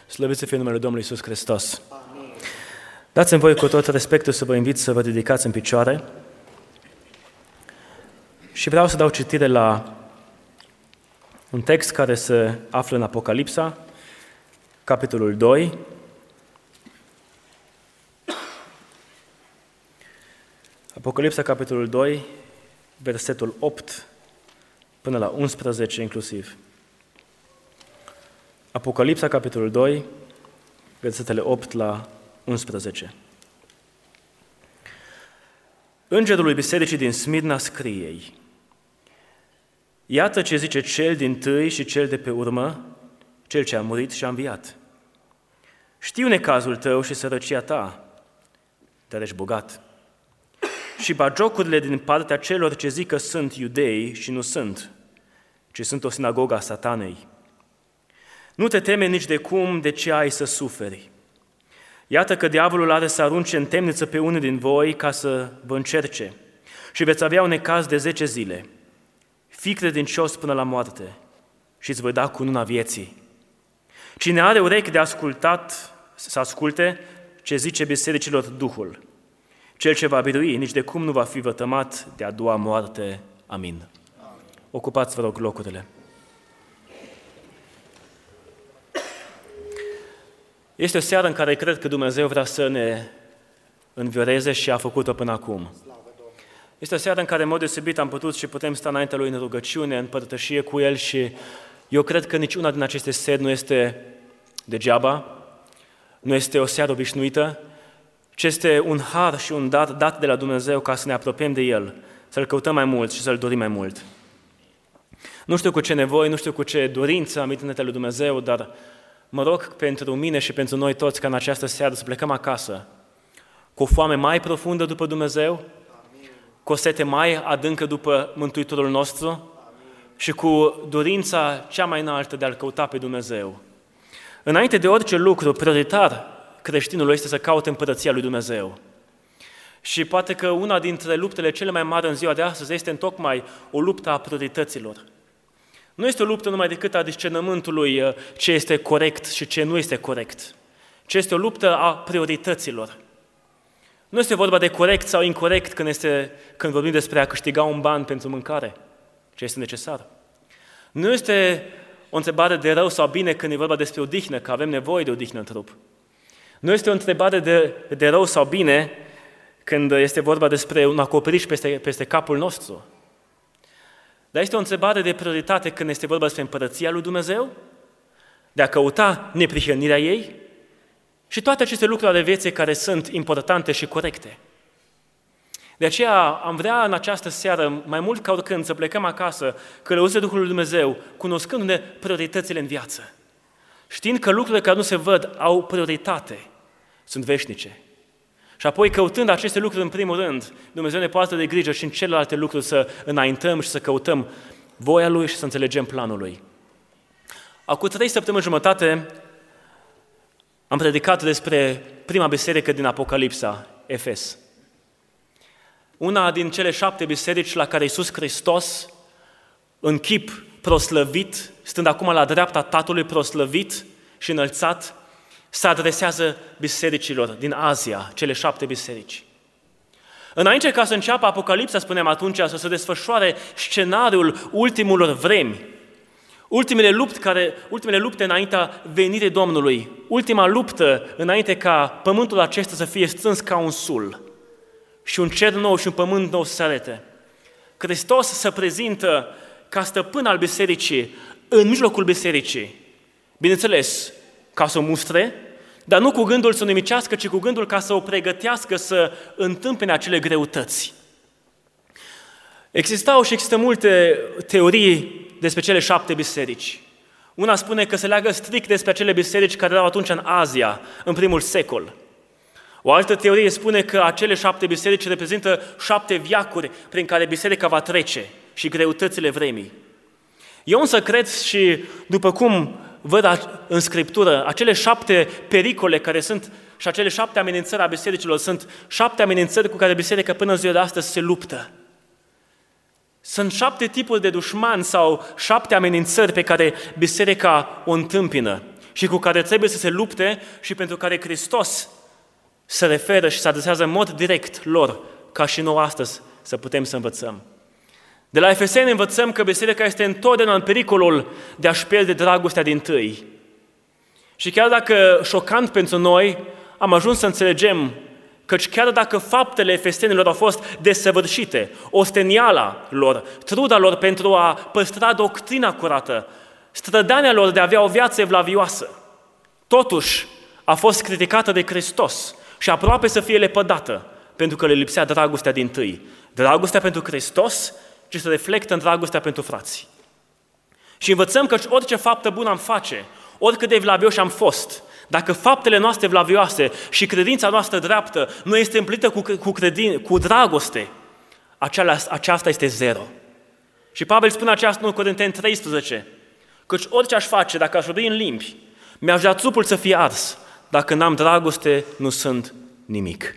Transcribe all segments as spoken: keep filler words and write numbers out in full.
Slăvit să fie numele Domnului Iisus Hristos. Amin. Dați-mi voi cu tot respectul să vă invit să vă ridicați în picioare și vreau să dau citire la un text care se află în Apocalipsa, capitolul doi. Apocalipsa, capitolul doi, versetul opt până la unsprezece inclusiv. Apocalipsa, capitolul doi, versetele opt la unsprezece. Îngerul lui bisericii din Smirna scrie ei: iată ce zice cel din tâi și cel de pe urmă, cel ce a murit și a înviat. Știu necazul tău și sărăcia ta, dar ești bogat. Și bagiocurile din partea celor ce zic că sunt iudei și nu sunt, ci sunt o sinagogă a Satanei. Nu te teme nici de cum de ce ai să suferi. Iată că diavolul are să arunce în temniță pe unul din voi ca să vă încerce și veți avea un necaz de zece zile. Fii credincios până la moarte și îți voi da cununa vieții. Cine are urechi de ascultat, să asculte ce zice bisericilor Duhul. Cel ce va birui nici de cum nu va fi vătămat de a doua moarte. Amin. Ocupați, vă rog, locurile. Este o seară în care cred că Dumnezeu vrea să ne învioreze și a făcut-o până acum. Este o seară în care, în mod deosebit, am putut și putem sta înaintea Lui în rugăciune, în părtășie cu El și eu cred că niciuna din aceste seri nu este degeaba, nu este o seară obișnuită, ci este un har și un dar dat de la Dumnezeu ca să ne apropiem de El, să-L căutăm mai mult și să-L dorim mai mult. Nu știu cu ce nevoi, nu știu cu ce dorință am venit înaintea lui Dumnezeu, dar mă rog pentru mine și pentru noi toți ca în această seară să plecăm acasă cu o foame mai profundă după Dumnezeu, cu o sete mai adâncă după Mântuitorul nostru și cu dorința cea mai înaltă de a-L căuta pe Dumnezeu. Înainte de orice lucru, prioritar creștinul este să caute împărăția lui Dumnezeu. Și poate că una dintre luptele cele mai mari în ziua de astăzi este întocmai o luptă a priorităților. Nu este o luptă numai decât a discernământului ce este corect și ce nu este corect, ci este o luptă a priorităților. Nu este vorba de corect sau incorect când, este, când vorbim despre a câștiga un ban pentru mâncare, ce este necesar. Nu este o întrebare de rău sau bine când e vorba despre odihnă, că avem nevoie de odihnă în trup. Nu este o întrebare de, de rău sau bine când este vorba despre un acoperiș peste, peste capul nostru. Dar este o întrebare de prioritate când este vorba despre împărăția lui Dumnezeu, de a căuta neprihănirea ei și toate aceste lucruri ale vieții care sunt importante și corecte. De aceea am vrea în această seară, mai mult ca oricând, să plecăm acasă, călăuziți de Duhul lui Dumnezeu, cunoscându-ne prioritățile în viață, știind că lucrurile care nu se văd au prioritate, sunt veșnice. Și apoi, căutând aceste lucruri în primul rând, Dumnezeu ne poate de grijă și în celelalte lucruri să înaintăm și să căutăm voia Lui și să înțelegem planul Lui. Acum trei săptămâni jumătate am predicat despre prima biserică din Apocalipsa, Efes. Una din cele șapte biserici la care Iisus Hristos, în chip proslăvit, stând acum la dreapta Tatălui proslăvit și înălțat, se adresează bisericilor din Asia, cele șapte biserici. Înainte ca să înceapă Apocalipsa, spuneam atunci, să se desfășoare scenariul ultimilor vremi, ultimele lupte, care, ultimele lupte înaintea venirii Domnului, ultima luptă înainte ca pământul acesta să fie strâns ca un sul și un cer nou și un pământ nou să se arete. Hristos se prezintă ca stăpân al bisericii în mijlocul bisericii, bineînțeles, ca să o mustre, dar nu cu gândul să o nimicească, ci cu gândul ca să o pregătească să întâmpine acele greutăți. Existau și există multe teorii despre cele șapte biserici. Una spune că se leagă strict despre acele biserici care erau atunci în Asia, în primul secol. O altă teorie spune că acele șapte biserici reprezintă șapte veacuri prin care biserica va trece și greutățile vremii. Eu însă cred și, după cum văd în Scriptură, acele șapte pericole care sunt și acele șapte amenințări a bisericilor sunt șapte amenințări cu care biserica până în ziua de astăzi se luptă. Sunt șapte tipuri de dușmani sau șapte amenințări pe care biserica o întâmpină. și cu care trebuie să se lupte și pentru care Hristos se referă și se adresează în mod direct lor, ca și nouă astăzi să putem să învățăm. De la Efeseni învățăm că biserica este întotdeauna în pericolul de a-și pierde dragostea dintâi. Și chiar dacă șocant pentru noi, am ajuns să înțelegem căci chiar dacă faptele efesenilor au fost desăvârșite, osteniala lor, truda lor pentru a păstra doctrina curată, strădania lor de a avea o viață evlavioasă, totuși a fost criticată de Hristos și aproape să fie lepădată, pentru că le lipsea dragostea dintâi. Dragostea pentru Hristos, ce se reflectă în dragostea pentru frații. Și învățăm că orice faptă bună am face, oricât de evlavioși am fost, dacă faptele noastre evlavioase și credința noastră dreaptă nu este împlită cu, cu, credin, cu dragoste, aceala, aceasta este zero. Și Pavel spune aceasta în unu Corinteni treisprezece, căci orice aș face, dacă aș vorbi în limbi, mi-aș da trupul să fie ars, dacă n-am dragoste, nu sunt nimic.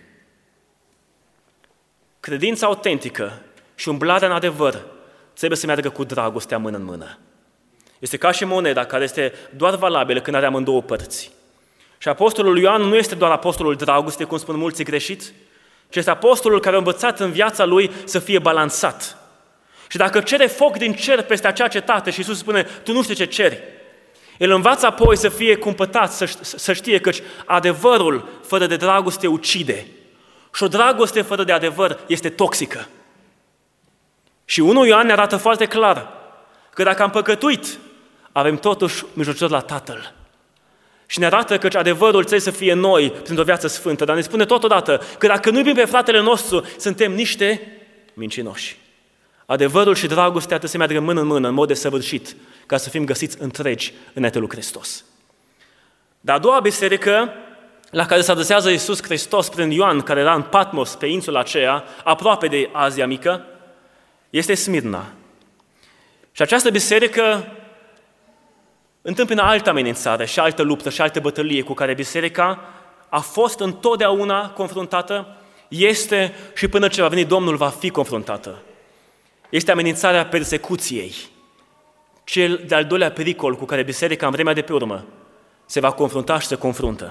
Credința autentică și umblarea în adevăr trebuie să meargă cu dragostea mână în mână. Este ca și moneda care este doar valabilă când are amândouă părți. Și apostolul Ioan nu este doar apostolul dragostei, cum spun mulți greșit, ci este apostolul care a învățat în viața lui să fie balansat. Și dacă cere foc din cer peste acea cetate și Iisus spune, tu nu știi ce ceri, el învață apoi să fie cumpătat, să, să știe că adevărul fără de dragoste ucide. Și o dragoste fără de adevăr este toxică. Și unu Ioan ne arată foarte clar că dacă am păcătuit, avem totuși mijlocitor la Tatăl. Și ne arată că adevărul trebuie să fie noi printr-o viață sfântă, dar ne spune totodată că dacă nu iubim pe fratele nostru, suntem niște mincinoși. Adevărul și dragostea trebuie să meargă mână în mână, în mod desăvârșit, ca să fim găsiți întregi înaintea lui Hristos. Dar a doua biserică la care se adresează Iisus Hristos prin Ioan, care era în Patmos, pe insula aceea, aproape de Asia Mică, este Smirna. Și această biserică întâmpină altă amenințare și altă luptă și altă bătălie cu care biserica a fost întotdeauna confruntată, este și până ce va veni Domnul va fi confruntată. Este amenințarea persecuției, cel de-al doilea pericol cu care biserica în vremea de pe urmă se va confrunta și se confruntă.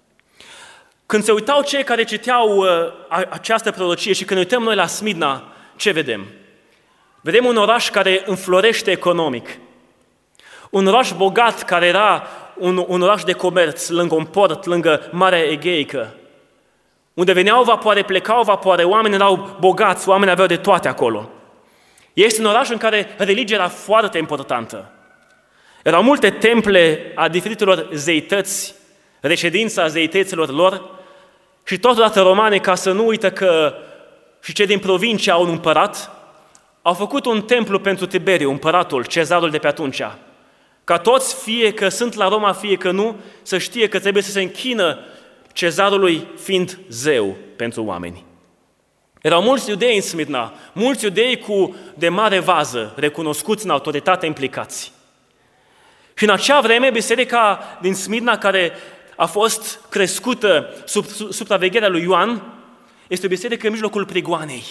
Când se uitau cei care citeau uh, această prorocie și când ne uităm noi la Smirna, ce vedem? Vedem un oraș care înflorește economic, un oraș bogat care era un, un oraș de comerț, lângă un port, lângă Marea Egeică, unde veneau vapoare, plecau vapoare, oamenii erau bogați, oamenii aveau de toate acolo. Este un oraș în care religia era foarte importantă. Erau multe temple a diferitelor zeități, reședința zeităților lor și totodată romane, ca să nu uită că și cei din provincie au un împărat, au făcut un templu pentru Tiberiu, împăratul, cezarul de pe atunci, ca toți, fie că sunt la Roma, fie că nu, să știe că trebuie să se închină cezarului fiind zeu pentru oameni. Erau mulți iudei în Smirna, mulți iudei cu de mare vază, recunoscuți în autoritate, implicați. Și în acea vreme, biserica din Smirna, care a fost crescută sub supravegherea lui Ioan, este o biserică în mijlocul prigoanei.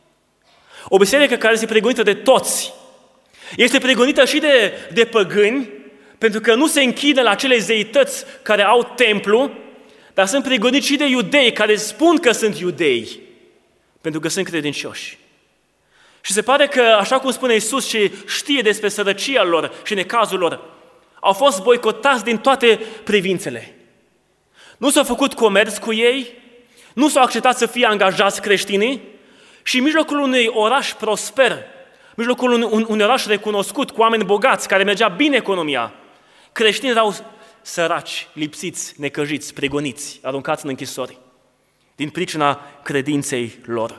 O biserică care este pregonită de toți. Este pregonită și de, de păgâni, pentru că nu se închide la acele zeități care au templu, dar sunt pregoniți și de iudei care spun că sunt iudei, pentru că sunt credincioși. Și se pare că, așa cum spune Iisus și știe despre sărăcia lor și necazul lor, au fost boicotați din toate privințele. Nu s-a făcut comerț cu ei, nu s-au acceptat să fie angajați creștinii și în mijlocul unui oraș prosper, în mijlocul unui, un, unui oraș recunoscut cu oameni bogați, care mergea bine economia, creștinii erau săraci, lipsiți, necăjiți, pregoniți, aruncați în închisori, din pricina credinței lor.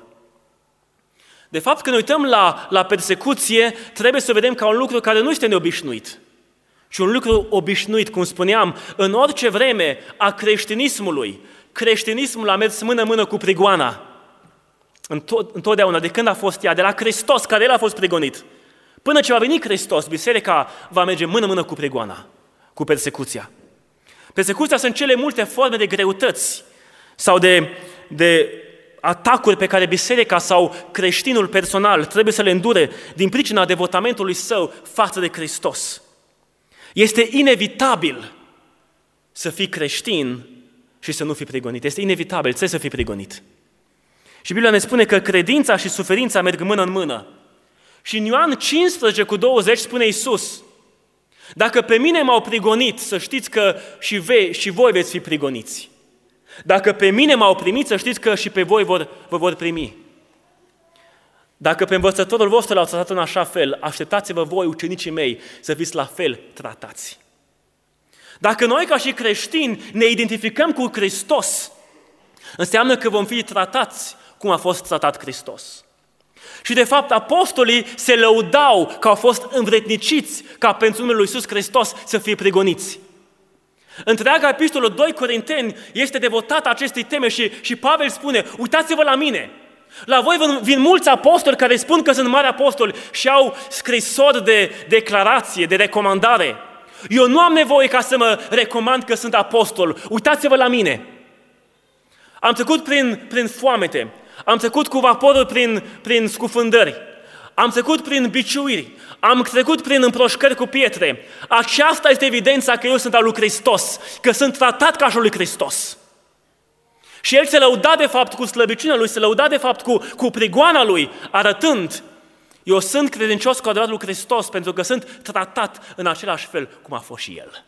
De fapt, când ne uităm la, la persecuție, trebuie să vedem ca un lucru care nu este neobișnuit, ci un lucru obișnuit, cum spuneam, în orice vreme a creștinismului. Creștinismul a mers mână-mână cu prigoana. Întotdeauna, de când a fost ea, de la Hristos, care el a fost prigonit. Până ce va veni Hristos, biserica va merge mână-mână cu prigoana, cu persecuția. Persecuția sunt cele multe forme de greutăți sau de, de atacuri pe care biserica sau creștinul personal trebuie să le îndure din pricina devotamentului său față de Hristos. Este inevitabil să fii creștin și să nu fii prigonit. Este inevitabil, trebuie să fii prigonit. Și Biblia ne spune că credința și suferința merg mână în mână. Și în Ioan cincisprezece cu douăzeci spune Iisus: dacă pe mine m-au prigonit, să știți că și, vei, și voi veți fi prigoniți. Dacă pe mine m-au primit, să știți că și pe voi vor, vă vor primi. Dacă pe învățătorul vostru l-au tratat în așa fel, așteptați-vă voi, ucenicii mei, să fiți la fel tratați. Dacă noi ca și creștini ne identificăm cu Hristos, înseamnă că vom fi tratați cum a fost tratat Hristos. Și de fapt apostolii se lăudau că au fost învredniciți ca pentru numele lui Iisus Hristos să fie prigoniți. Întreaga epistolă doi Corinteni este devotată acestei teme și, și Pavel spune: uitați-vă la mine! La voi vin mulți apostoli care spun că sunt mari apostoli și au scrisori de declarație, de recomandare. Eu nu am nevoie ca să mă recomand că sunt apostol. Uitați-vă la mine! Am trecut prin, prin foamete, am trecut cu vaporul prin, prin scufundări, am trecut prin biciuiri, am trecut prin împroșcări cu pietre. Aceasta este evidența că eu sunt al lui Hristos, că sunt tratat ca și al lui Hristos. Și el se lăuda de fapt cu slăbiciunea lui, se lăuda de fapt cu, cu prigoana lui, arătând: eu sunt credincios cu adevărat lui Hristos pentru că sunt tratat în același fel cum a fost și el.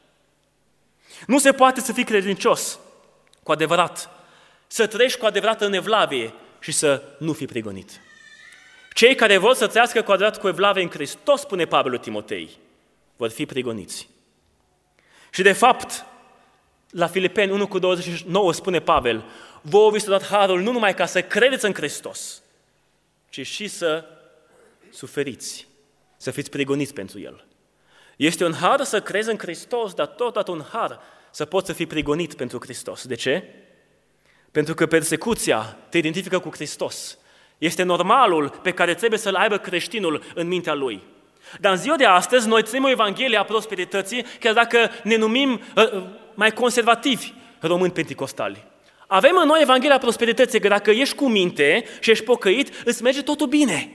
Nu se poate să fii credincios cu adevărat, să trăiești cu adevărat în evlavie și să nu fii prigonit. Cei care vor să trăiască cu adevărat cu evlavie în Hristos, spune Pavel lui Timotei, vor fi prigoniți. Și de fapt, la Filipeni unu cu douăzeci și nouă spune Pavel: vouă vi s-a dat harul nu numai ca să credeți în Hristos, ci și să suferiți, să fiți prigoniți pentru El. Este un har să crezi în Hristos, dar totodată un har să poți să fii prigonit pentru Hristos. De ce? Pentru că persecuția te identifică cu Hristos. Este normalul pe care trebuie să-l aibă creștinul în mintea lui. Dar în ziua de astăzi noi trăim o Evanghelie a prosperității, chiar dacă ne numim uh, mai conservativi români penticostali. Avem în noi Evanghelia prosperității, că dacă ești cu minte și ești pocăit, îți merge totul bine.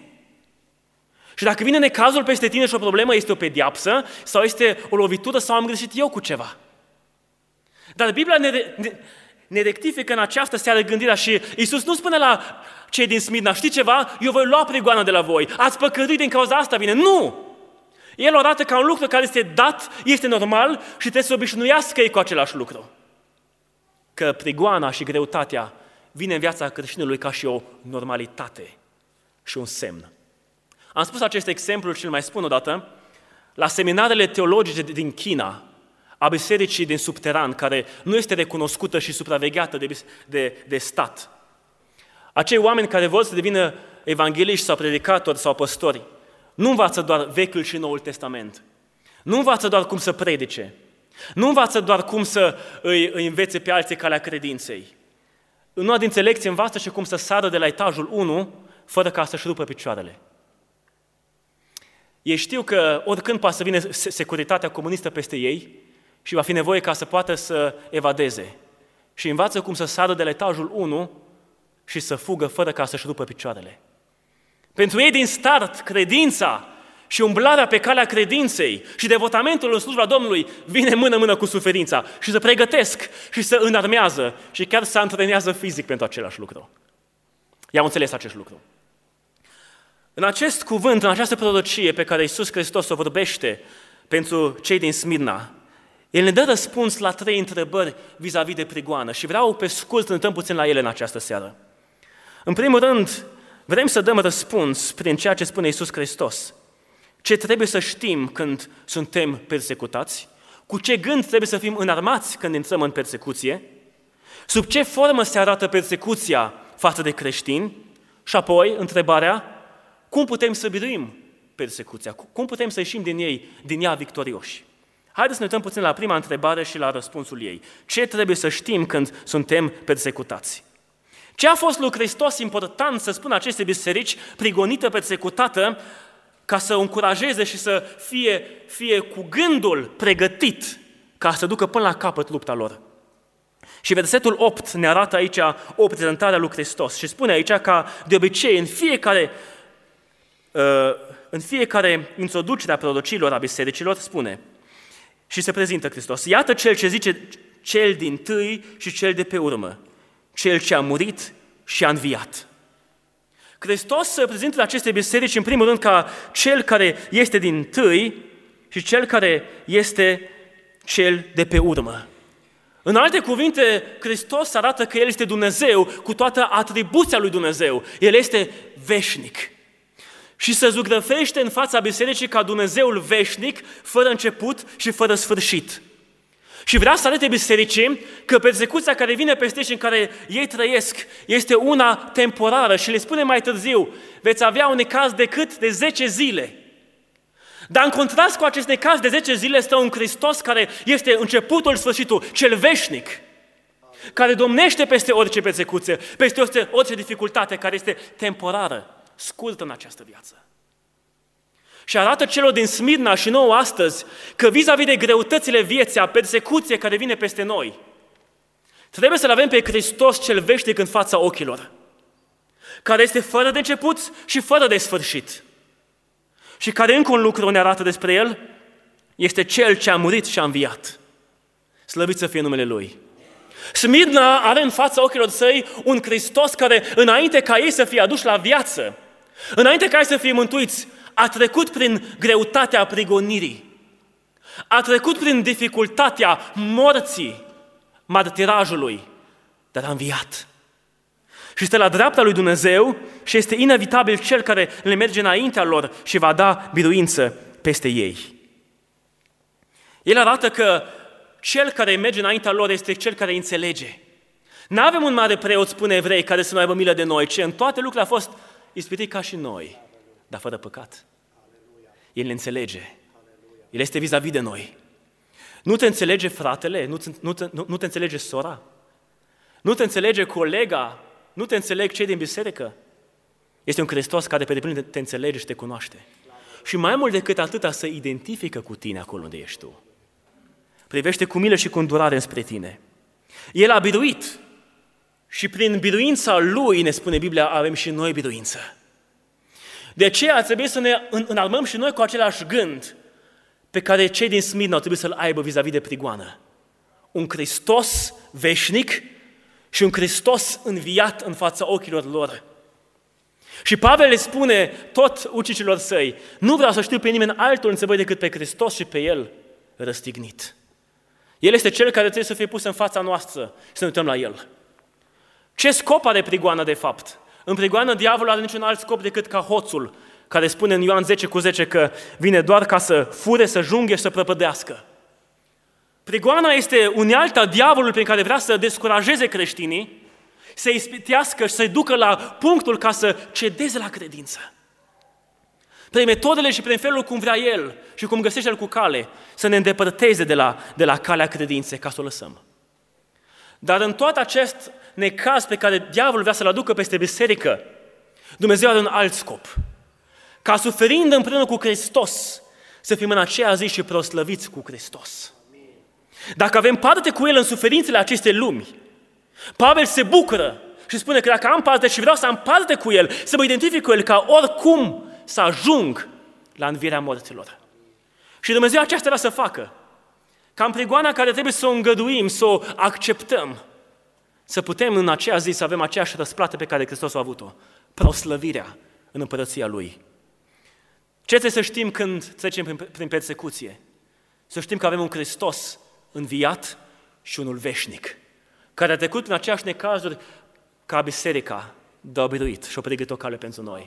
Și dacă vine necazul peste tine și o problemă, este o pediapsă sau este o lovitură sau am greșit eu cu ceva. Dar Biblia ne, ne, ne rectifică în această seară gândirea și Iisus nu spune la cei din Smirna: știi ceva? Eu voi lua prigoana de la voi. Ați păcătuit, din cauza asta vine. Nu! El o arată ca un lucru care este dat, este normal și trebuie să obișnuiască ei cu același lucru. Că prigoana și greutatea vine în viața creștinului ca și o normalitate și un semn. Am spus acest exemplu și îl mai spun o dată. La seminarele teologice din China, a bisericii din subteran, care nu este recunoscută și supravegheată de, de, de stat, acei oameni care vor să devină evangheliști sau predicatori sau păstori, nu învață doar Vechiul și Noul Testament. Nu învață doar cum să predice. Nu învață doar cum să îi, îi învețe pe alții calea credinței. În una dintre lecții învață și cum să sară de la etajul unu fără ca să-și rupă picioarele. Ei știu că oricând poate să vină securitatea comunistă peste ei și va fi nevoie ca să poată să evadeze. Și învață cum să sară de la etajul unu și să fugă fără ca să-și rupă picioarele. Pentru ei din start, credința și umblarea pe calea credinței și devotamentul în slujba Domnului vine mână-mână cu suferința și se pregătesc și se înarmează și chiar se antrenează fizic pentru același lucru. I-am înțeles acest lucru. În acest cuvânt, în această prorocie pe care Iisus Hristos o vorbește pentru cei din Smirna, El ne dă răspuns la trei întrebări vis-a-vis de prigoană și vreau pe scurt să ne uităm puțin la ele în această seară. În primul rând, vrem să dăm răspuns prin ceea ce spune Iisus Hristos. Ce trebuie să știm când suntem persecutați? Cu ce gând trebuie să fim înarmați când intrăm în persecuție? Sub ce formă se arată persecuția față de creștini? Și apoi, întrebarea, cum putem să biruim persecuția? Cum putem să ieșim din ei, din ea victorioși? Haideți să ne uităm puțin la prima întrebare și la răspunsul ei. Ce trebuie să știm când suntem persecutați? Ce a fost lui Hristos important să spună aceste biserici prigonită, persecutată, ca să o încurajeze și să fie, fie cu gândul pregătit ca să ducă până la capăt lupta lor? Și versetul opt ne arată aici o prezentare a lui Hristos și spune aici că de obicei în fiecare, în fiecare introducere a prorociilor a bisericilor spune și se prezintă Hristos. Iată cel ce zice cel dintâi și cel de pe urmă, cel ce a murit și a înviat. Hristos se prezintă în aceste biserici, în primul rând, ca cel care este dintâi și cel care este cel de pe urmă. În alte cuvinte, Hristos arată că El este Dumnezeu cu toată atribuția lui Dumnezeu. El este veșnic. Și se zugrăvește în fața bisericii ca Dumnezeul veșnic, fără început și fără sfârșit. Și vrea să arate bisericii că persecuția care vine peste ei și în care ei trăiesc este una temporară și le spune mai târziu, veți avea un necaz decât de zece zile. Dar în contrast cu acest necaz de zece zile stă un Hristos care este începutul, sfârșitul, cel veșnic, care domnește peste orice persecuție, peste orice, orice dificultate care este temporară, scurtă în această viață. Și arată celor din Smirna și nouă astăzi că vis-a-vis de greutățile vieții, a persecuției care vine peste noi, trebuie să-L avem pe Hristos cel veșnic în fața ochilor, care este fără de început și fără de sfârșit. Și care încă un lucru ne arată despre El, este Cel ce a murit și a înviat. Slăvit să fie numele Lui. Smirna are în fața ochilor săi un Hristos care, înainte ca ei să fie aduși la viață, înainte ca ei să fie mântuiți, a trecut prin greutatea prigonirii, a trecut prin dificultatea morții, martirajului, dar a înviat. Și este la dreapta lui Dumnezeu și este inevitabil Cel care le merge înaintea lor și va da biruință peste ei. El arată că Cel care merge înaintea lor este Cel care îi înțelege. N-avem un mare preot, spune Evrei, care să nu aibă milă de noi, ci în toate lucrurile a fost ispitit ca și noi, dar fără păcat. El ne înțelege. El este vis-a-vis de noi. Nu te înțelege fratele? Nu te, nu, te, nu, nu te înțelege sora? Nu te înțelege colega? Nu te înțeleg cei din biserică? Este un Hristos care pe deplin te înțelege și te cunoaște. Și mai mult decât atâta, se identifică cu tine acolo unde ești tu. Privește cu milă și cu îndurare înspre tine. El a biruit și prin biruința Lui, ne spune Biblia, avem și noi biruință. De aceea trebuie să ne înarmăm și noi cu același gând pe care cei din Smirna au trebuit să-l aibă vis-a-vis de prigoană. Un Hristos veșnic și un Hristos înviat în fața ochilor lor. Și Pavel le spune tot ucenicilor săi, nu vreau să știu pe nimeni altul între voi decât pe Hristos și pe El răstignit. El este Cel care trebuie să fie pus în fața noastră și să ne uităm la El. Ce scop are prigoana de fapt? În prigoană diavolul are niciun alt scop decât ca hoțul, care spune în Ioan zece cu zece că vine doar ca să fure, să junghe și să prăpădească. Prigoana este unealta diavolului prin care vrea să descurajeze creștinii, să-i ispitească și să-i ducă la punctul ca să cedeze la credință. Prin metodele și prin felul cum vrea el și cum găsește el cu cale, să ne îndepărteze de la, de la calea credinței, ca să o lăsăm. Dar în tot acest necaz pe care diavolul vrea să-l aducă peste biserică, Dumnezeu are un alt scop. Ca suferind împreună cu Hristos, să fim în aceea zi și proslăviți cu Hristos. Dacă avem parte cu El în suferințele acestei lumi, Pavel se bucură și spune că dacă am parte și vreau să am parte cu El, să mă identific cu El ca oricum să ajung la învierea morților. Și Dumnezeu aceasta vrea să facă. Ca în prigoana care trebuie să o îngăduim, să o acceptăm, să putem în aceea zi să avem aceeași răsplată pe care Hristos a avut-o, proslăvirea în împărăția Lui. Ce trebuie să știm când trecem prin, prin persecuție? Să știm că avem un Hristos înviat și unul veșnic, care a trecut prin aceeași necazuri ca biserica, dar a biruit și a pregătit o cale pentru noi.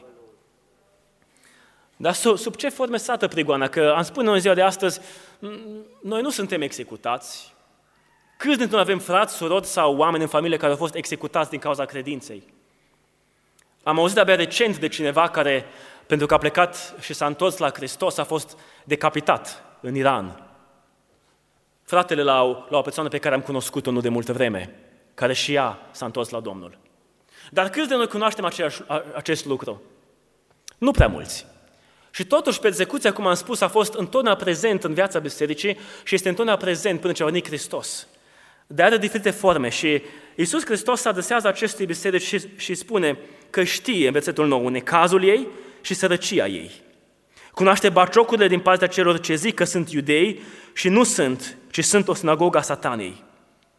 Dar sub, sub ce forme stată prigoana? Că am spune în ziua de astăzi, noi nu suntem executați. Câți dintre noi avem frați, surori sau oameni în familie care au fost executați din cauza credinței? Am auzit abia recent de cineva care, pentru că a plecat și s-a întors la Hristos, a fost decapitat în Iran. Fratele la o, la o persoană pe care am cunoscut-o nu de multă vreme, care și ea s-a întors la Domnul. Dar câți de noi cunoaștem aceeași, acest lucru? Nu prea mulți. Și totuși persecuția, cum am spus, a fost întotdeauna prezent în viața bisericii și este întotdeauna prezent până ce a venit Hristos. De are diferite forme și Iisus Hristos se adresează acestei biserici și, și spune că știe, în versetul nou, necazul ei și sărăcia ei. Cunoaște batjocurile din partea celor ce zic că sunt iudei și nu sunt, ci sunt o sinagogă a Satanei.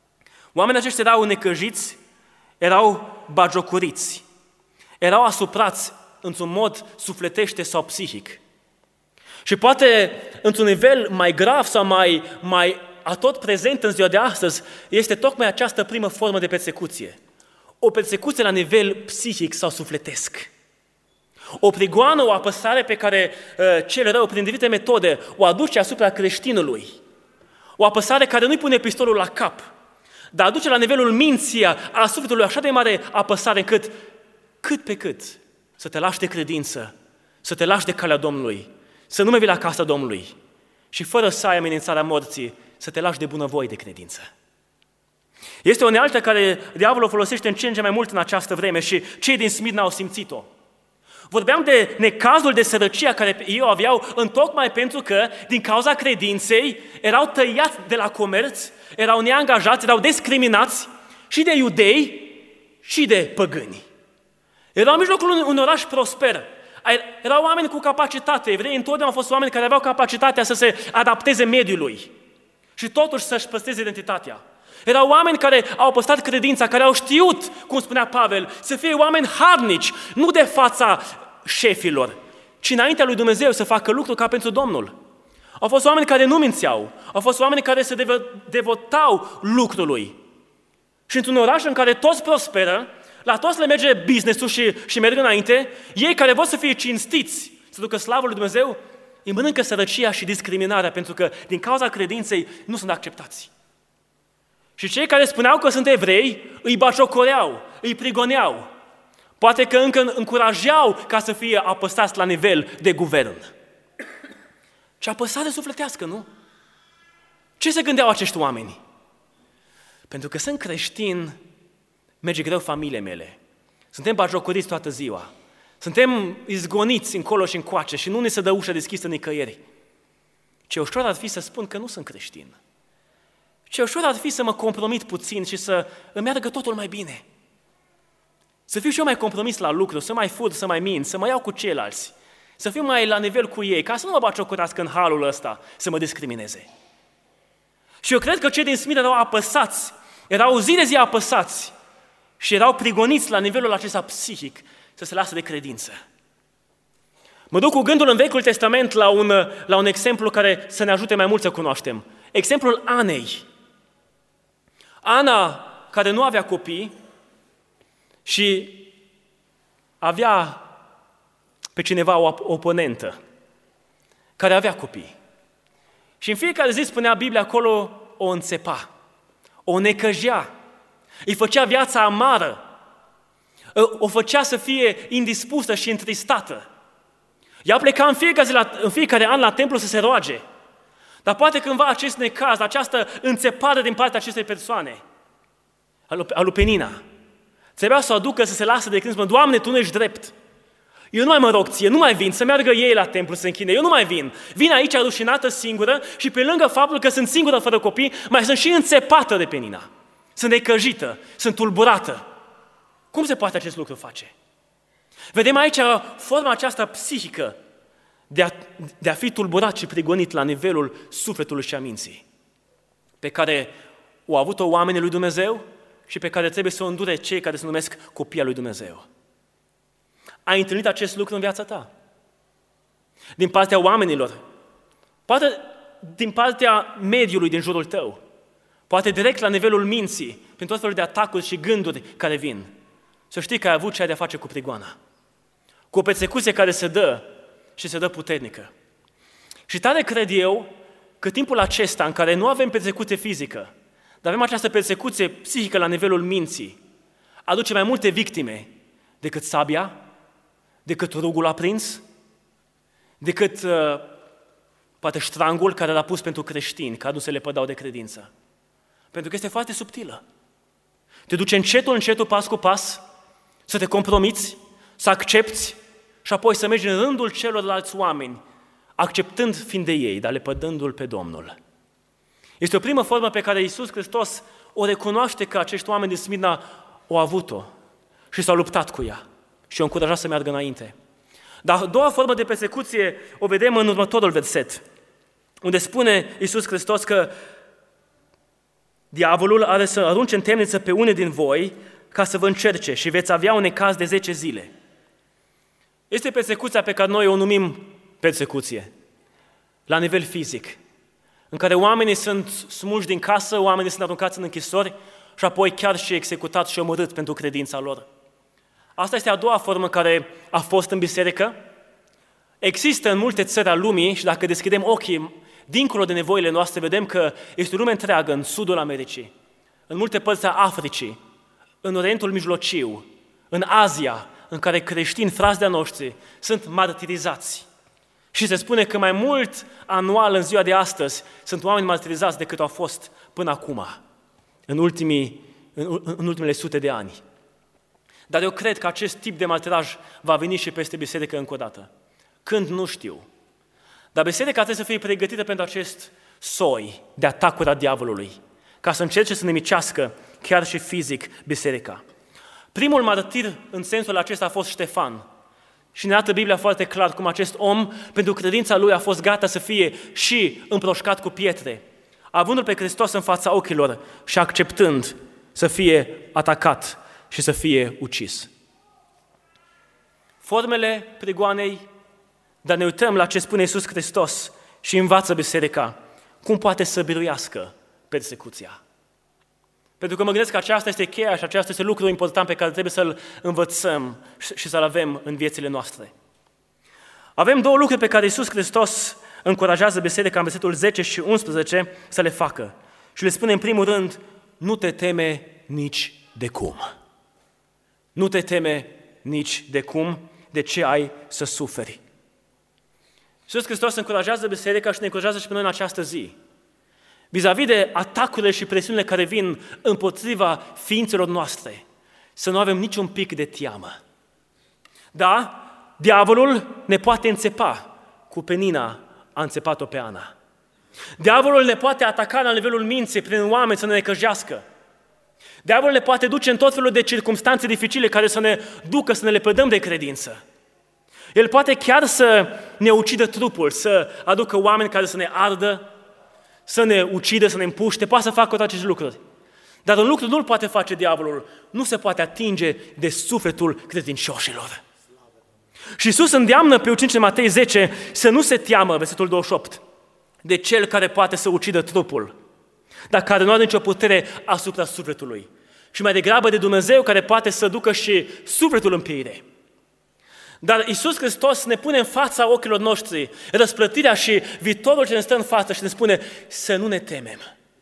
Oamenii aceștia erau necăjiți, erau bagiocoriți, erau asuprați într-un mod sufletește sau psihic. Și poate într-un nivel mai grav sau mai, mai atot prezent în ziua de astăzi este tocmai această primă formă de persecuție. O persecuție la nivel psihic sau sufletesc. O prigoană, o apăsare pe care uh, cel rău, prin diferite metode, o aduce asupra creștinului. O apăsare care nu-i pune pistolul la cap, dar aduce la nivelul minții, a sufletului așa de mare apăsare încât, cât pe cât, să te lași de credință, să te lași de calea Domnului, să nu mai vii la casa Domnului și fără să ai amenințarea morții, să te lași de bunăvoie de credință. Este o unealtă care diavolul o folosește în ce în ce mai mult în această vreme și cei din Smirna au simțit-o. Vorbeam de necazul, de sărăcia care ei o aveau întocmai pentru că, din cauza credinței, erau tăiați de la comerț, erau neangajați, erau discriminați și de iudei și de păgâni. Erau în mijlocul unui un oraș prosper. Erau oameni cu capacitate. Evrei întotdeauna au fost oameni care aveau capacitatea să se adapteze mediului și totuși să-și păstreze identitatea. Erau oameni care au păstrat credința, care au știut, cum spunea Pavel, să fie oameni harnici, nu de fața șefilor, ci înaintea lui Dumnezeu să facă lucruri ca pentru Domnul. Au fost oameni care nu mințeau, au fost oameni care se devotau lucrului. Și într-un oraș în care toți prosperă, la toți le merge business-ul și, și merg înainte, ei care vor să fie cinstiți, să ducă slavă lui Dumnezeu, îi mănâncă sărăcia și discriminarea, pentru că din cauza credinței nu sunt acceptați. Și cei care spuneau că sunt evrei, îi bagiocoreau, îi prigoneau. Poate că încă încurajau ca să fie apăsați la nivel de guvern. Ce apăsare sufletească, nu? Ce se gândeau acești oameni? Pentru că sunt creștin, merge greu familiile mele. Suntem bagiocoriți toată ziua. Suntem izgoniți încolo și încoace și nu ne se dă ușa deschisă nicăieri. Ce ușor ar fi să spun că nu sunt creștin. Ce ușor ar fi să mă compromit puțin și să îmi meargă totul mai bine. Să fiu și eu mai compromis la lucru, să mai fur, să mai mint, să mă iau cu ceilalți, să fiu mai la nivel cu ei, ca să nu mă bagiocorească în halul ăsta, să mă discrimineze. Și eu cred că cei din Smirna erau apăsați, erau zi de zi apăsați și erau prigoniți la nivelul acesta psihic să se lasă de credință. Mă duc cu gândul în Vechiul Testament la un, la un exemplu care să ne ajute mai mult să cunoaștem. Exemplul Anei. Ana, care nu avea copii și avea pe cineva o oponentă, care avea copii. Și în fiecare zi, spunea Biblia acolo, o înțepa, o necăjea, îi făcea viața amară, o făcea să fie indispusă și întristată. Ea pleca în fiecare, zi la, în fiecare an la templu să se roage. Dar poate cândva acest necaz, această înțepare din partea acestei persoane, a lui Penina, trebuia să o aducă să se lasă de când spune, Doamne, Tu nu ești drept. Eu nu mai mă rog Ție, nu mai vin, să meargă ei la templu să se închine, eu nu mai vin. Vin aici rușinată singură și pe lângă faptul că sunt singură fără copii, mai sunt și înțepată de Penina. Sunt necăjită, sunt tulburată. Cum se poate acest lucru face? Vedem aici forma aceasta psihică de a, de a fi tulburat și prigonit la nivelul sufletului și a minții, pe care o au avut-o oamenii lui Dumnezeu și pe care trebuie să o îndure cei care se numesc copii al lui Dumnezeu. Ai întâlnit acest lucru în viața ta? Din partea oamenilor, poate din partea mediului din jurul tău, poate direct la nivelul minții, prin tot felul de atacuri și gânduri care vin. Să știi că ai avut ce ai de a face cu prigoana, cu o persecuție care se dă și se dă puternică. Și tare cred eu că timpul acesta în care nu avem persecuție fizică, dar avem această persecuție psihică la nivelul minții, aduce mai multe victime decât sabia, decât rugul aprins, decât uh, poate ștrangul care l-a pus pentru creștini, ca nu se le pădau de credință. Pentru că este foarte subtilă. Te duce încetul, încetul, pas cu pas, să te compromiți, să accepți și apoi să mergi în rândul celorlalți oameni, acceptând fiind de ei, dar lepădându-L pe Domnul. Este o primă formă pe care Iisus Hristos o recunoaște că acești oameni din Smirna au avut-o și s-au luptat cu ea și o încurajat să meargă înainte. Dar a doua formă de persecuție o vedem în următorul verset, unde spune Iisus Hristos că Diavolul are să arunce în temniță pe unii din voi ca să vă încerce și veți avea un necaz de zece zile. Este persecuția pe care noi o numim persecuție, la nivel fizic, în care oamenii sunt smulși din casă, oamenii sunt aruncați în închisori și apoi chiar și executați și omorâți pentru credința lor. Asta este a doua formă care a fost în biserică. Există în multe țări ale lumii și dacă deschidem ochii dincolo de nevoile noastre, vedem că este o lume întreagă în sudul Americii, în multe părți ale Africii, în Orientul Mijlociu, în Asia, în care creștini, frați de-a noștri, sunt martirizați. Și se spune că mai mult anual în ziua de astăzi sunt oameni martirizați decât au fost până acum, în, ultimii, în, în ultimele sute de ani. Dar eu cred că acest tip de martiraj va veni și peste biserică încă o dată. Când, nu știu. Dar biserica trebuie să fie pregătită pentru acest soi de atacuri a diavolului, ca să încerce să nimicească chiar și fizic biserica. Primul martir în sensul acesta a fost Ștefan. Și ne arată Biblia foarte clar cum acest om, pentru credința lui, a fost gata să fie și împroșcat cu pietre, avându-L pe Hristos în fața ochilor și acceptând să fie atacat și să fie ucis. Formele prigoanei, dar ne uităm la ce spune Iisus Hristos și învață biserica, cum poate să biruiască persecuția. Pentru că mă gândesc că aceasta este cheia și aceasta este lucrul important pe care trebuie să-l învățăm și să-l avem în viețile noastre. Avem două lucruri pe care Iisus Hristos încurajează biserica în versetul zece și unsprezece să le facă. Și le spune în primul rând, nu te teme nici de cum. Nu te teme nici de cum, de ce ai să suferi. Iisus Hristos încurajează biserica și ne încurajează și pe noi în această zi. Vis-a-vis de atacurile și presiunile care vin împotriva ființelor noastre, să nu avem niciun pic de teamă. Da, diavolul ne poate înțepa, cu Penina a înțepat-o pe Ana. Diavolul ne poate ataca la nivelul minții prin oameni să ne necăjească. Diavolul ne poate duce în tot felul de circumstanțe dificile care să ne ducă să ne lepădăm de credință. El poate chiar să ne ucidă trupul, să aducă oameni care să ne ardă, să ne ucidă, să ne împuște, poate să facă toate aceste lucruri. Dar un lucru nu-l poate face diavolul, nu se poate atinge de sufletul credincioșilor. Și Iisus îndeamnă pe ucenicii Matei zece să nu se teamă, versetul douăzeci și opt, de cel care poate să ucidă trupul, dar care nu are nicio putere asupra sufletului. Și mai degrabă de Dumnezeu care poate să ducă și sufletul în pieire. Dar Iisus Hristos ne pune în fața ochilor noștri răsplătirea și viitorul ce ne stă în față și ne spune să nu ne temem.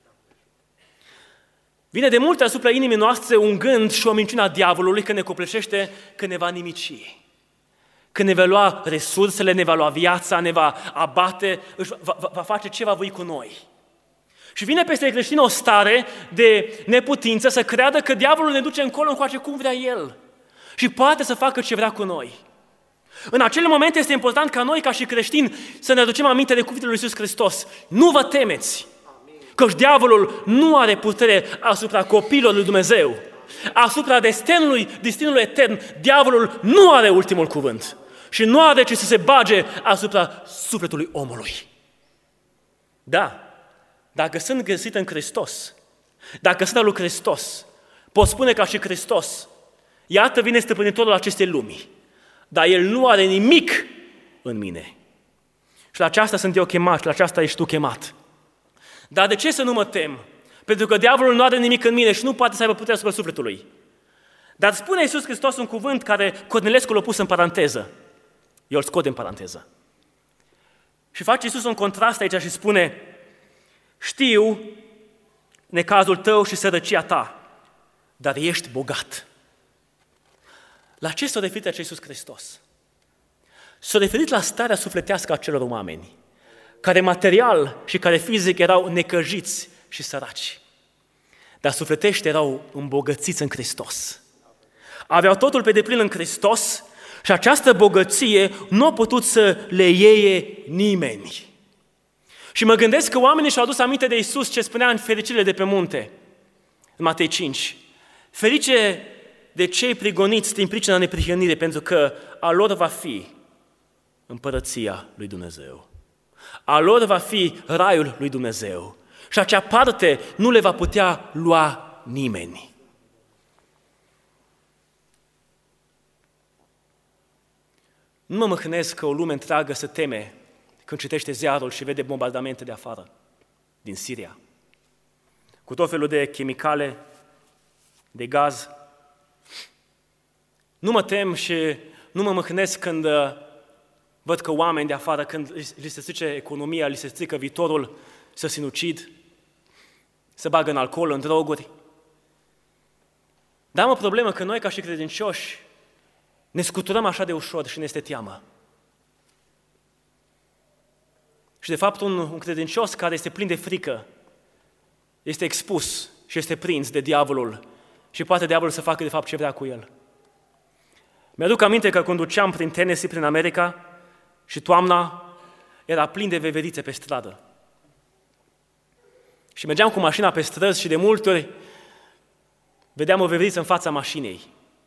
Vine de multe asupra inimii noastre un gând și o minciună a diavolului că ne copleșește, că ne va nimici, că ne va lua resursele, ne va lua viața, ne va abate, va, va, va face ce va voi cu noi. Și vine peste creștin o stare de neputință să creadă că diavolul ne duce încolo încoace cum vrea el și poate să facă ce vrea cu noi. În acele momente este important ca noi, ca și creștini, să ne aducem aminte de cuvintele lui Iisus Hristos. Nu vă temeți, căci diavolul nu are putere asupra copiilor lui Dumnezeu. Asupra destinului, destinului etern, diavolul nu are ultimul cuvânt și nu are ce să se bage asupra sufletului omului. Da, dacă sunt găsit în Hristos, dacă sunt al lui Hristos, pot spune ca și Hristos, iată vine stăpânitorul acestei lumi, dar el nu are nimic în mine. Și la aceasta sunt eu chemat, și la aceasta ești tu chemat. Dar de ce să nu mă tem? Pentru că diavolul nu are nimic în mine și nu poate să aibă puterea asupra sufletului. Dar spune Iisus Hristos un cuvânt care Cornilescu l-a pus în paranteză. Eu îl scot în paranteză. Și face Iisus un contrast aici și spune, știu necazul tău și sărăcia ta, dar ești bogat. La ce s-a referit acest Iisus Hristos? S-a referit la starea sufletească a celor oameni, care material și care fizic erau necăjiți și săraci, dar sufletește erau îmbogățiți în Hristos. Aveau totul pe deplin în Hristos și această bogăție nu a putut să le iei nimeni. Și mă gândesc că oamenii și-au adus aminte de Iisus ce spunea în fericirile de pe munte, în Matei cinci. Ferice de cei prigoniți din pricina neprihănirii, pentru că a lor va fi împărăția lui Dumnezeu. A lor va fi raiul lui Dumnezeu. și acea parte nu le va putea lua nimeni. Nu mă mâhnesc că o lume întreagă se teme când citește ziarul și vede bombardamente de afară, din Siria, cu tot felul de chimicale, de gaz. Nu mă tem și nu mă mâhnesc când uh, văd că oameni de afară, când li se strice economia, li se strică viitorul, să sinucid, să bagă în alcool, în droguri. Dar am o problemă că noi, ca și credincioși, ne scuturăm așa de ușor și ne este teamă. Și de fapt un, un credincios care este plin de frică este expus și este prins de diavolul și poate diavolul să facă de fapt ce vrea cu el. Mi-aduc aminte că conduceam prin Tennessee, prin America, și toamna era plin de veverițe pe stradă. Și mergeam cu mașina pe străzi și de multe ori vedeam o veveriță în fața mașinii.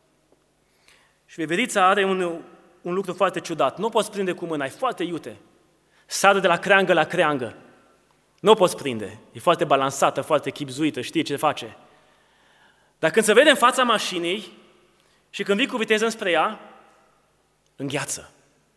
Și veverița are un, un lucru foarte ciudat. Nu o poți prinde cu mâna, e foarte iute. Sare de la creangă la creangă. Nu o poți prinde. E foarte balansată, foarte chipzuită, știi ce face. Dar când se vede în fața mașinii și când vii cu viteză înspre ea, îngheață.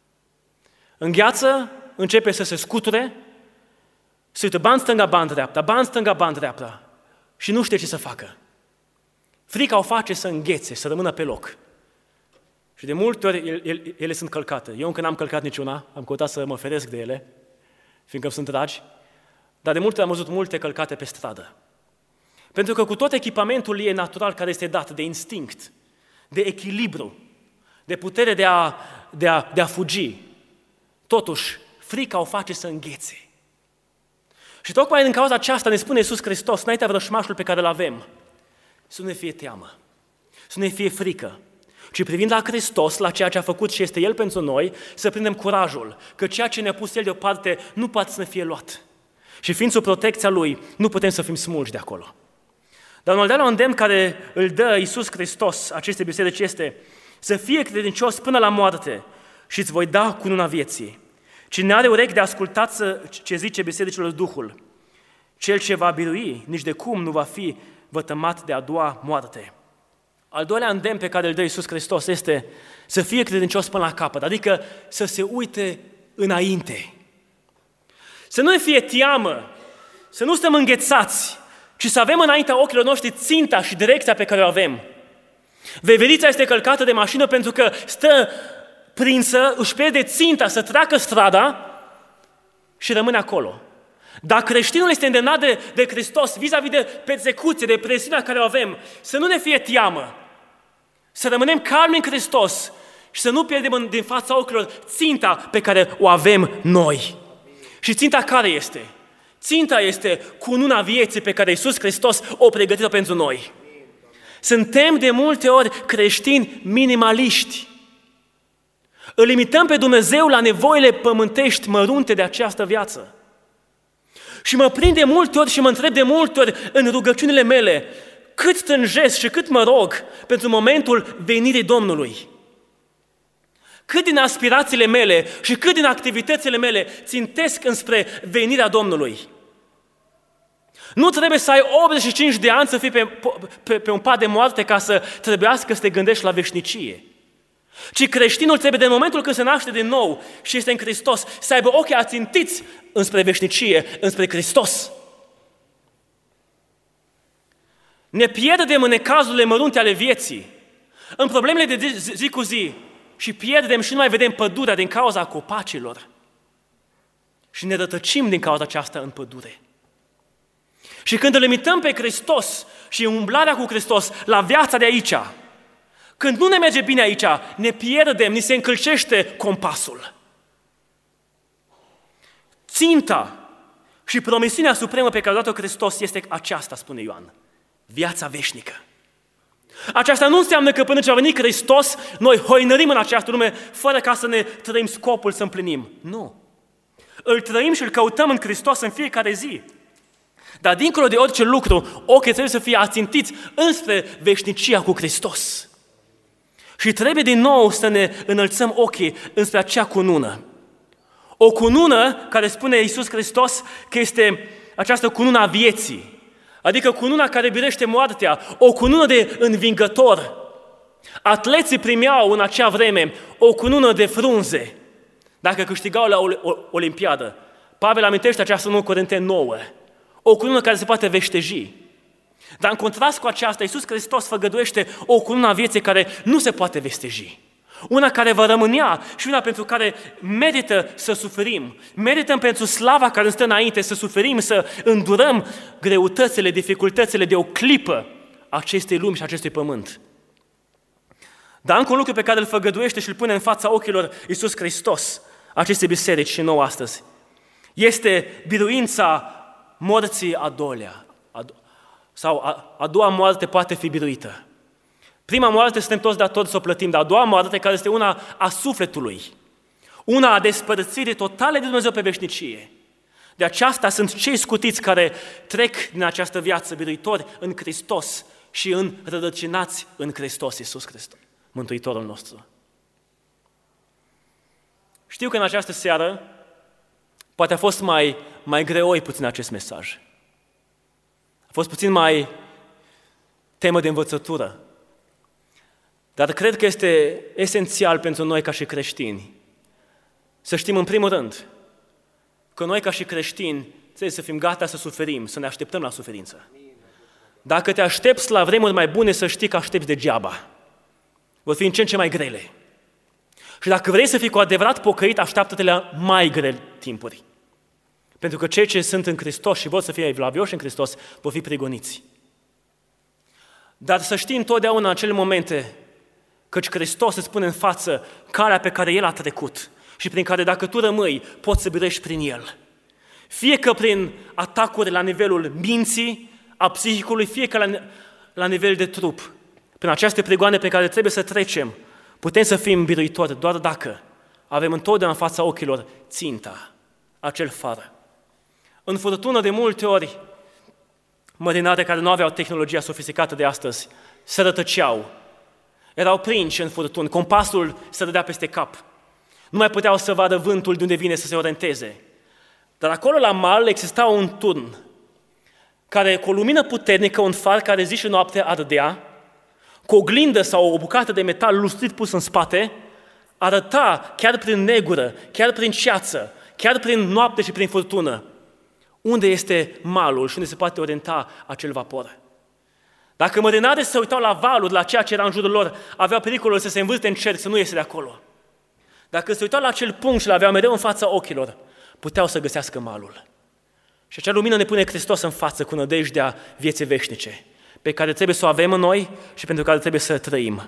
Îngheață, începe să se scuture, se uită ban stânga, ban dreapta, ban stânga, ban dreapta și nu știe ce să facă. Frica o face să înghețe, să rămână pe loc. Și de multe ori ele, ele sunt călcate. Eu încă n-am călcat niciuna, am căutat să mă feresc de ele, fiindcă sunt dragi, dar de multe ori am văzut multe călcate pe stradă. Pentru că cu tot echipamentul ei natural care este dat de instinct, de echilibru, de putere de a, de a, de a fugi, totuși, frica o face să înghețe. Și tocmai din cauza aceasta ne spune Iisus Hristos, înaintea vrășmașul pe care îl avem, să nu ne fie teamă, să nu ne fie frică, ci privind la Hristos, la ceea ce a făcut și este El pentru noi, să prindem curajul, că ceea ce ne-a pus El deoparte nu poate să ne fie luat. Și fiind sub protecția Lui, nu putem să fim smulși de acolo. Dar un al doilea îndemn care îl dă Iisus Hristos acestei biserici este să fie credincios până la moarte și îți voi da cununa vieții. Cine are urechi de ascultat ce zice bisericilor Duhul, cel ce va birui, nici de cum nu va fi vătămat de a doua moarte. Al doilea îndemn pe care îl dă Iisus Hristos este să fie credincios până la capăt, adică să se uite înainte. Să nu ne fie teamă, să nu stăm înghețați, ci să avem înaintea ochilor noștri ținta și direcția pe care o avem. Veverița este călcată de mașină pentru că stă prinsă, își pierde ținta să treacă strada și rămâne acolo. Dar creștinul este îndemnat de, de Hristos vis-a-vis de persecuție, de presiunea care o avem, să nu ne fie teamă, să rămânem calmi în Hristos și să nu pierdem din fața ochilor ținta pe care o avem noi. Și ținta care este? Ținta este cununa vieții pe care Iisus Hristos o pregătit-o pentru noi. Suntem de multe ori creștini minimaliști. Îl limităm pe Dumnezeu la nevoile pământești mărunte de această viață. Și mă prind de multe ori și mă întreb de multe ori în rugăciunile mele cât tânjesc și cât mă rog pentru momentul venirii Domnului. Cât din aspirațiile mele și cât din activitățile mele țintesc înspre venirea Domnului. Nu trebuie să ai optzeci și cinci de ani să fii pe, pe, pe un pat de moarte ca să trebuiască să te gândești la veșnicie. Ci creștinul trebuie de momentul când se naște din nou și este în Hristos să aibă ochii ațintiți înspre veșnicie, înspre Hristos. Ne pierdem în necazurile mărunte ale vieții, în problemele de zi cu zi și pierdem și nu mai vedem pădurea din cauza copacilor. Și ne rătăcim din cauza aceasta în pădure. Și când îl limităm pe Hristos și umblarea cu Hristos la viața de aici, când nu ne merge bine aici, ne pierdem, ni se încălcește compasul. Ținta și promisiunea supremă pe care a dat-o Hristos este aceasta, spune Ioan, viața veșnică. Aceasta nu înseamnă că până ce va veni Hristos, noi hoinărim în această lume fără ca să ne trăim scopul să împlinim. Nu. Îl trăim și îl căutăm în Hristos în fiecare zi. Dar dincolo de orice lucru, ochii trebuie să fie ațintiți înspre veșnicia cu Hristos. Și trebuie din nou să ne înălțăm ochii înspre acea cunună. O cunună care spune Iisus Hristos că este această cunună a vieții, adică cununa care biruiește moartea, o cunună de învingător. Atleții primeau în acea vreme o cunună de frunze dacă câștigau la Olimpiadă. Pavel amintește această în Corinteni nouă, o cunună care se poate veșteji. Dar în contrast cu aceasta, Iisus Hristos făgăduiește o cunună a vieții care nu se poate vesteji. Una care va rămânea și una pentru care merită să suferim. Merită pentru slava care stă înainte să suferim, să îndurăm greutățile, dificultățile de o clipă acestei lumi și acestui pământ. Dar încă un lucru pe care îl făgăduiește și îl pune în fața ochilor Iisus Hristos, acestei biserici și nouă astăzi, este biruința morții a doilea. Sau a, a doua moarte poate fi biruită. Prima moarte suntem toți datori să o plătim, dar a doua moarte, care este una a sufletului, una a despărțirii totale de Dumnezeu pe veșnicie. De aceasta sunt cei scutiți care trec din această viață biruitori în Hristos și în rădăcinați în Hristos Iisus Hristos, Mântuitorul nostru. Știu că în această seară poate a fost mai, mai greoi puțin acest mesaj. A fost puțin mai temă de învățătură. Dar cred că este esențial pentru noi ca și creștini să știm în primul rând că noi ca și creștini trebuie să fim gata să suferim, să ne așteptăm la suferință. Dacă te aștepți la vremuri mai bune, să știi că aștepți degeaba. Vor fi în ce în ce mai grele. Și dacă vrei să fii cu adevărat pocăit, așteaptă-te la mai grele timpuri. Pentru că cei ce sunt în Hristos și vor să fie evlavioși în Hristos, vor fi prigoniți. Dar să știi întotdeauna în acele momente căci Hristos îți pune în față calea pe care El a trecut și prin care dacă tu rămâi, poți să biruiești prin El. Fie că prin atacuri la nivelul minții, a psihicului, fie că la, la nivel de trup. Prin aceste prigoane pe care trebuie să trecem, putem să fim biruitori doar dacă avem întotdeauna în fața ochilor ținta, acel far. În furtună de multe ori, mărinare care nu aveau tehnologia sofisticată de astăzi, se rătăceau. Erau prinși în furtuni, compasul se dădea peste cap. Nu mai puteau să vadă vântul de unde vine să se orienteze. Dar acolo la mal exista un turn care cu o lumină puternică, un far care zi și noapte ardea, cu o glindă sau o bucată de metal lustrit pus în spate, arăta chiar prin negură, chiar prin ceață, chiar prin noapte și prin furtună, unde este malul și unde se poate orienta acel vapor. Dacă mărinarii se uitau la valuri, la ceea ce era în jurul lor, aveau pericolul să se învârte în cerc, să nu iese de acolo. Dacă se uitau la acel punct și l-aveau mereu în fața ochilor, puteau să găsească malul. Și acea lumină ne pune Hristos în față cu nădejdea vieții veșnice, pe care trebuie să o avem în noi și pentru care trebuie să trăim.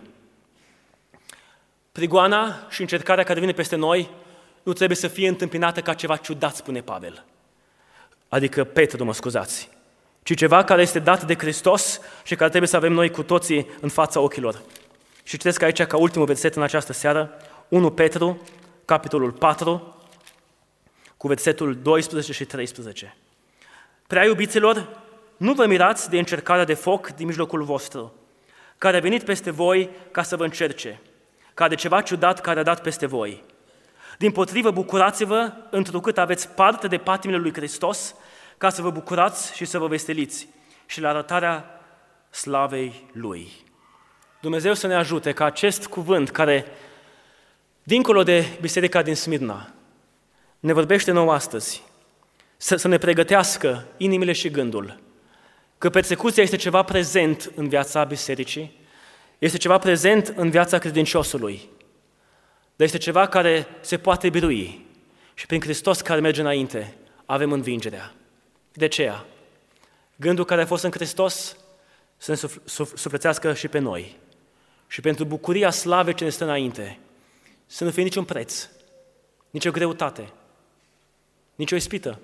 Prigoana și încercarea care vine peste noi nu trebuie să fie întâmpinată ca ceva ciudat, spune Pavel. Adică Petru, mă scuzați. Ci ceva care este dat de Hristos și care trebuie să avem noi cu toții în fața ochilor. Și citesc aici ca ultimul verset în această seară, unu Petru, capitolul patru, cu versetul doisprezece și treisprezece. Prea iubiților, nu vă mirați de încercarea de foc din mijlocul vostru, care a venit peste voi ca să vă încerce, ca de ceva ciudat care a dat peste voi. Dimpotrivă, bucurați-vă, întrucât aveți parte de patimile lui Hristos, ca să vă bucurați și să vă veseliți și la arătarea slavei Lui. Dumnezeu să ne ajute ca acest cuvânt care, dincolo de biserica din Smirna, ne vorbește nouă astăzi, să, să ne pregătească inimile și gândul, că persecuția este ceva prezent în viața bisericii, este ceva prezent în viața credinciosului, dar este ceva care se poate birui și prin Hristos care merge înainte avem învingerea. De aceea, gândul care a fost în Hristos să ne sufletească și pe noi. Și pentru bucuria slavei ce ne stă înainte, să nu fie niciun preț, nicio greutate, nicio ispită,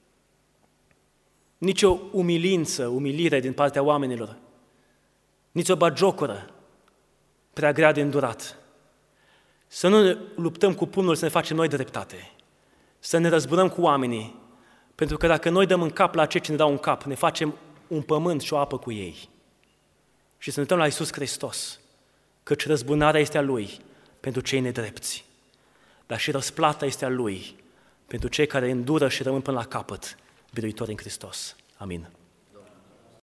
nicio umilință, umilire din partea oamenilor, nicio bagiocură prea grea de îndurat. Să nu ne luptăm cu pumnul să ne facem noi dreptate, să ne răzbunăm cu oamenii, pentru că dacă noi dăm în cap la cei ce ne dau în cap, ne facem un pământ și o apă cu ei. Și să ne uităm la Iisus Hristos, căci răzbunarea este a Lui pentru cei nedrepți, dar și răsplata este a Lui pentru cei care îndură și rămân până la capăt biruitori în Hristos. Amin.